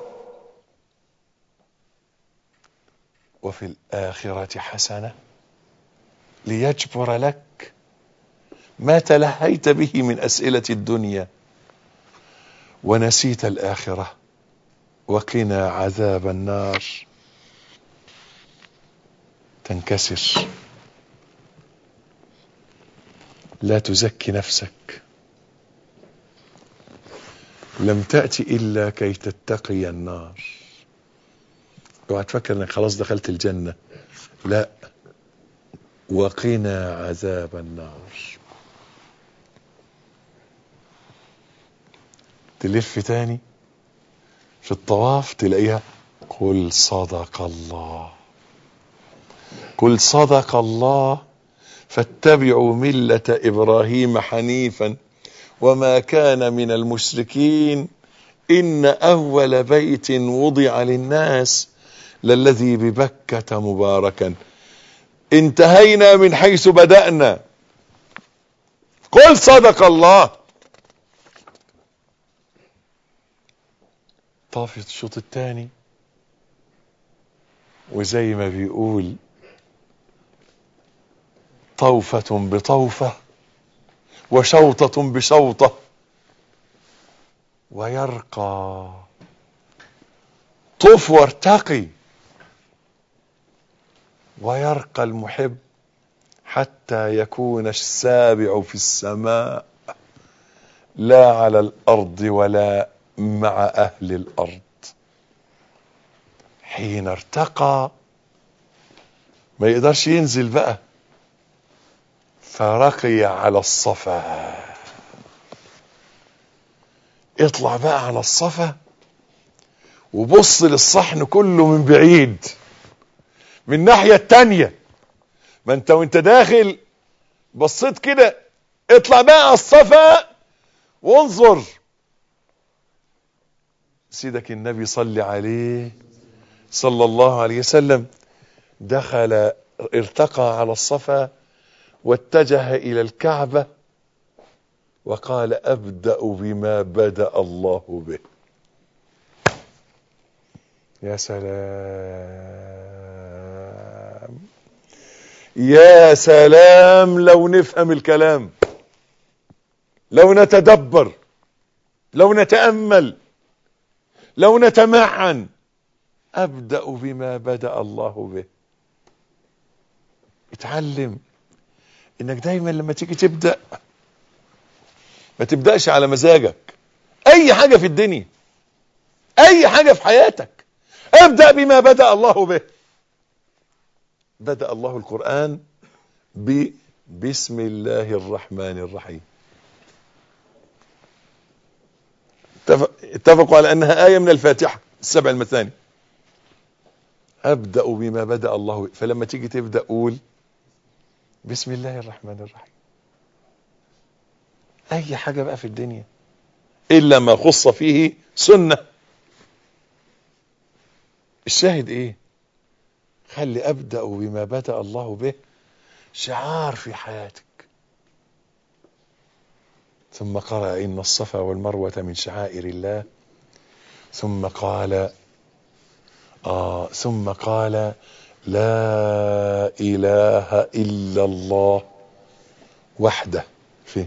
وفي الآخرة حسنة ليجبر لك ما تلهيت به من أسئلة الدنيا ونسيت الآخرة. وقنا عذاب النار. تنكسر، لا تزكي نفسك، لم تأتي إلا كي تتقي النار. اوعى تفكر انك خلاص دخلت الجنة، لا، وقنا عذاب النار. تلف تاني في الطواف تلاقيها قل صدق الله، قل صدق الله فاتبعوا ملة إبراهيم حنيفا وما كان من المشركين إن أول بيت وضع للناس للذي ببكة مباركا. انتهينا من حيث بدأنا. قل صدق الله. طافت الشوط الثاني، وزي ما بيقول طوفة بطوفة وشوطة بشوطة، ويرقى. طف وارتقي، ويرقى المحب حتى يكون السابع في السماء لا على الأرض ولا مع أهل الأرض. حين ارتقى ما يقدرش ينزل بقى، فرقي على الصفا. اطلع بقى على الصفا وبص للصحن كله من بعيد من الناحية التانية. ما انت وانت داخل بصيت كده، اطلع بقى على الصفا وانظر. سيدك النبي صلى عليه صلى الله عليه وسلم دخل ارتقى على الصفا واتجه إلى الكعبة وقال أبدأ بما بدأ الله به. يا سلام يا سلام لو نفهم الكلام، لو نتدبر، لو نتأمل، لو نتمعن. أبدأ بما بدأ الله به. اتعلم انك دايما لما تيجي تبدأ ما تبدأش على مزاجك. اي حاجة في الدنيا، اي حاجة في حياتك، ابدأ بما بدأ الله به. بدأ الله القرآن ببسم الله الرحمن الرحيم. اتفقوا على انها آية من الفاتحة السبع المثاني. ابدأ بما بدأ الله به. فلما تيجي تبدأ قول بسم الله الرحمن الرحيم. اي حاجة بقى في الدنيا الا ما خص فيه سنة. الشاهد ايه؟ خلي ابدأ بما بدأ الله به شعار في حياتك. ثم قرأ ان الصفا والمروة من شعائر الله. ثم قال آه ثم قال لا اله الا الله وحده. فين؟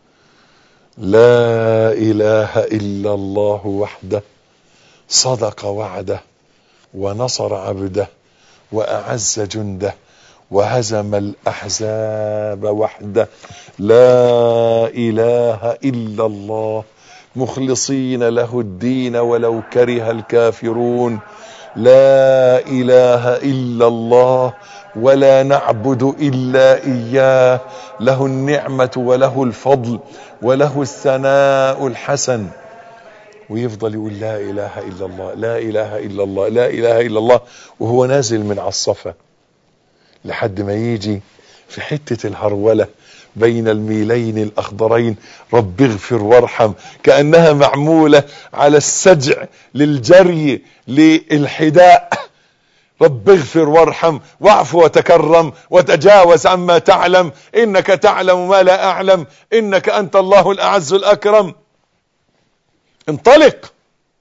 لا اله الا الله وحده صدق وعده ونصر عبده واعز جنده وهزم الاحزاب وحده. لا اله الا الله مخلصين له الدين ولو كره الكافرون. لا اله الا الله ولا نعبد الا اياه له النعمة وله الفضل وله الثناء الحسن. ويفضل يقول لا اله الا الله لا اله الا الله لا اله الا الله وهو نازل من على الصفا لحد ما يجي في حتة الهرولة بين الميلين الاخضرين رب اغفر وارحم، كأنها معمولة على السجع للجري للحداء. رب اغفر وارحم واعف وتكرم وتجاوز عما تعلم انك تعلم ما لا اعلم انك انت الله الاعز الاكرم. انطلق.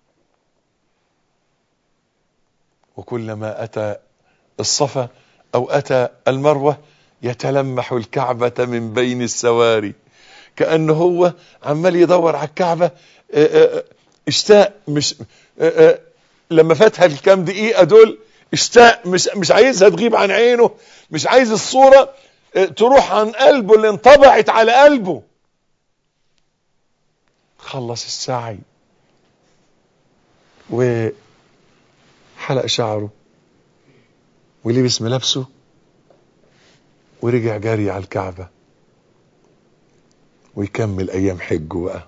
وكلما اتى الصفا او اتى المروة يتلمح الكعبة من بين السواري، كأنه هو عمال يدور على الكعبة. اشتاق، مش لما فاتها الكام دقيقة دول اشتاق، مش مش عايزها تغيب عن عينه، مش عايز الصورة تروح عن قلبه اللي انطبعت على قلبه. خلص السعي وحلق شعره ولبس ملابسه ورجع جاري على الكعبة ويكمل ايام حجه بقى.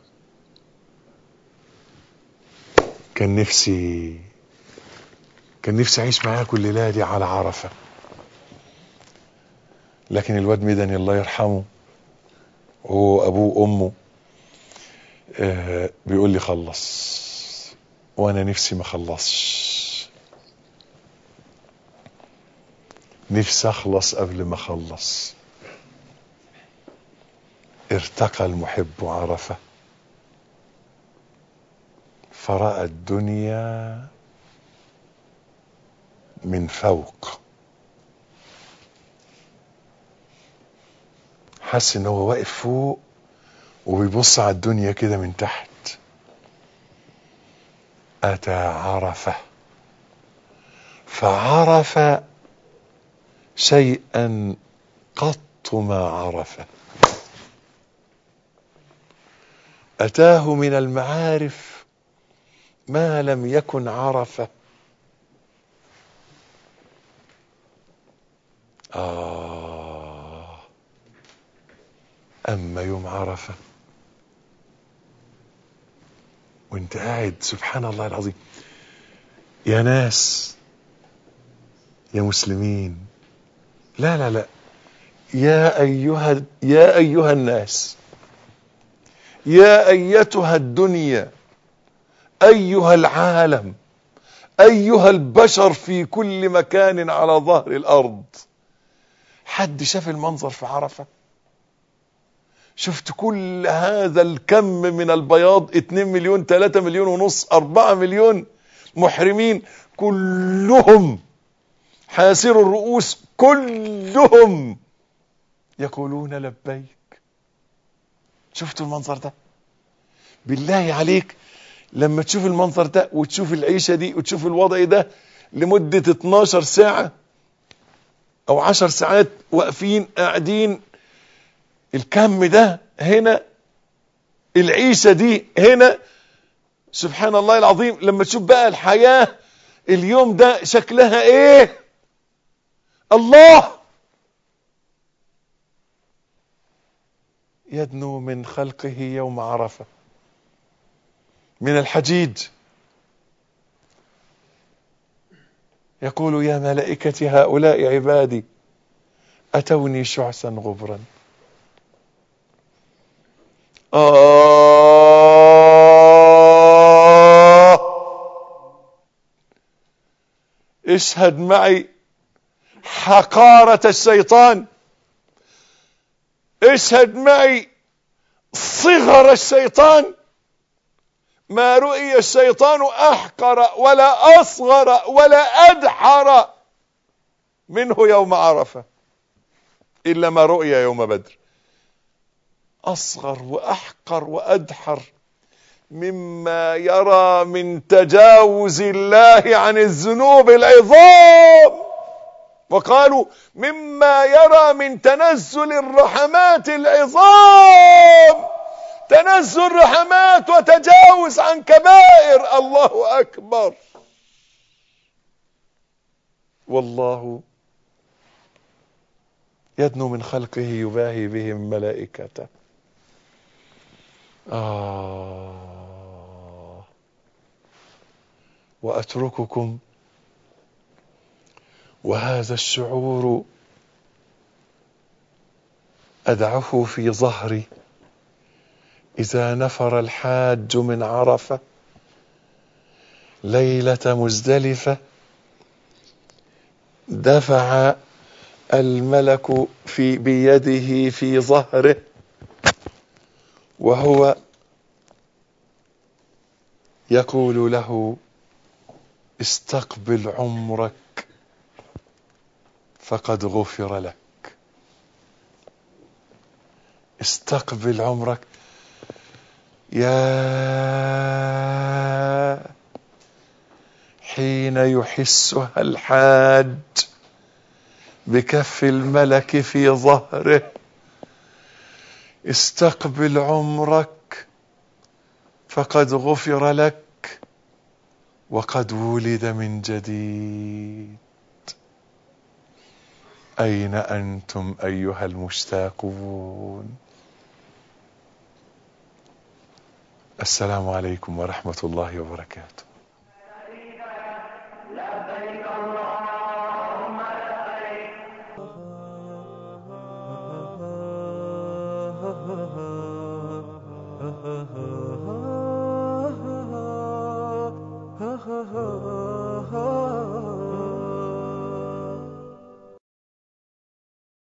كان نفسي كان نفسي اعيش معاكم الليلة دي على عرفة، لكن الواد مدني الله يرحمه وهو ابوه وامه آه بيقول لي خلص، وانا نفسي ما خلصش. نفسي اخلص قبل ما اخلص. ارتقى المحب عرفة فرأى الدنيا من فوق. حس ان هو واقف فوق وبيبص على الدنيا كده من تحت. اتى عرفة فعرف شيئا قط ما عرفه. اتاه من المعارف ما لم يكن عرفه. آه اما يوم عرفة وانت قاعد سبحان الله العظيم. يا ناس يا مسلمين، لا لا لا يا ايها يا ايها الناس، يا ايتها الدنيا، ايها العالم، ايها البشر في كل مكان على ظهر الارض. حد شاف المنظر في عرفة؟ شفت كل هذا الكم من البياض؟ اتنين مليون، تلاتة مليون ونص، اربعة مليون محرمين، كلهم حاسر الرؤوس، كلهم يقولون لبيك. شفتوا المنظر ده؟ بالله عليك لما تشوف المنظر ده وتشوف العيشة دي وتشوف الوضع ده لمدة اتناشر ساعة او عشر ساعات واقفين قاعدين، الكم ده هنا، العيشة دي هنا، سبحان الله العظيم. لما تشوف بقى الحياة اليوم ده شكلها ايه، الله يدنو من خلقه يوم عرفة من الحجيج يقول يا ملائكتي هؤلاء عبادي أتوني شعثا غبرا. آه اشهد معي حقارة الشيطان، اشهد معي صغر الشيطان. ما رؤي الشيطان أحقر ولا أصغر ولا أدحر منه يوم عرفة إلا ما رؤي يوم بدر. أصغر وأحقر وأدحر مما يرى من تجاوز الله عن الذنوب العظام، وقالوا مما يرى من تنزل الرحمات العظام، تنزل رحمات وتجاوز عن كبائر. الله أكبر. والله يدنو من خلقه يباهي بهم ملائكته. آه وأترككم وهذا الشعور أدعه في ظهري إذا نفر الحاج من عرفة ليلة مزدلفة، دفع الملك في بيده في ظهره وهو يقول له استقبل عمرك فقد غفر لك. استقبل عمرك. يا حين يحسها الحاج بكف الملك في ظهره، استقبل عمرك فقد غفر لك وقد ولد من جديد. أين أنتم أيها المشتاقون؟ السلام عليكم ورحمة الله وبركاته. لبيك اللهم لبيك.